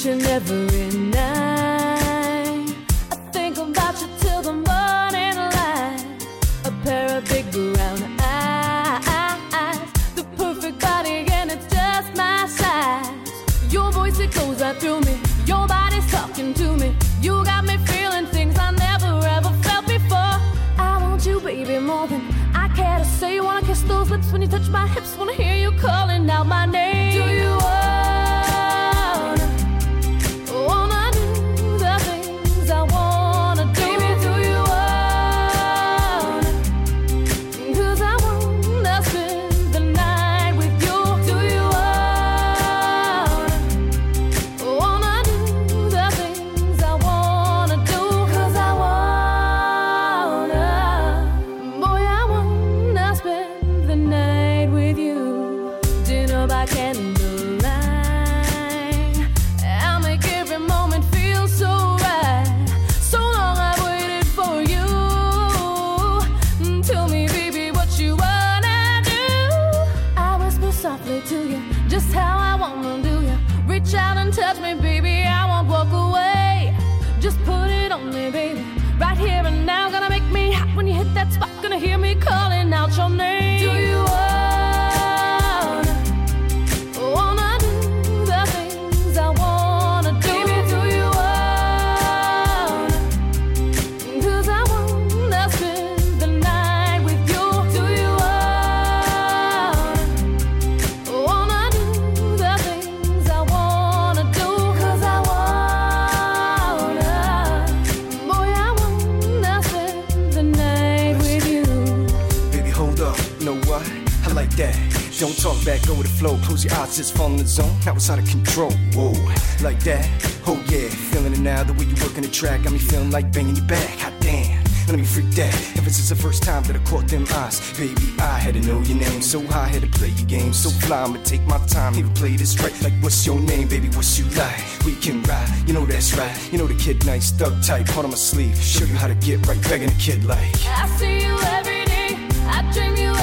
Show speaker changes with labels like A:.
A: and every night. I think about you till the morning light. A pair of big brown eyes, the perfect body and it's just my size. Your voice, it goes right through me. Your body's talking to me. You got me feeling things I never ever felt before. I want you, baby, more than I care to say. You wanna kiss those lips when you touch my hips. Wanna hear you calling out my name. Do you wanna do the things I wanna do? Baby, do you wanna? 'Cause I wanna spend the night with you. Do you wanna do the things I wanna do? 'Cause I wanna, boy, I wanna spend the night with you. Dinner by candlelight, I'll make every moment feel so right. So long I've waited for you. Tell me, baby, what you wanna do. I whisper softly to you, just how I wanna do you. Reach out and touch me, baby, I won't walk away. Just put it on me, baby, right here and now. Gonna make me hot when you hit that spot. Gonna hear me calling out your name. Do you wanna do the things I wanna do? Baby, do you wanna? 'Cause I wanna spend the night with you. Do you wanna do the things I wanna do? 'Cause I wanna, boy, I wanna spend the night with you.
B: Baby, hold up, you know what? I like that. Don't talk back, go with the flow. Close your eyes, just fall in the zone. Now it's out of control. Whoa, like that. Oh yeah, feeling it now. The way you working the track got me feeling like banging your back. Hot damn, let me freak that. If this is the first time that I caught them eyes, baby, I had to know your name. So high, had to play your game. So fly, I'ma take my time, even play this right. Like, what's your name, baby? What's you like? We can ride, you know that's right. You know the kid nice, thug tight, heart on my sleeve. Show you how to get right, begging a kid like.
A: I see you every day. I dream you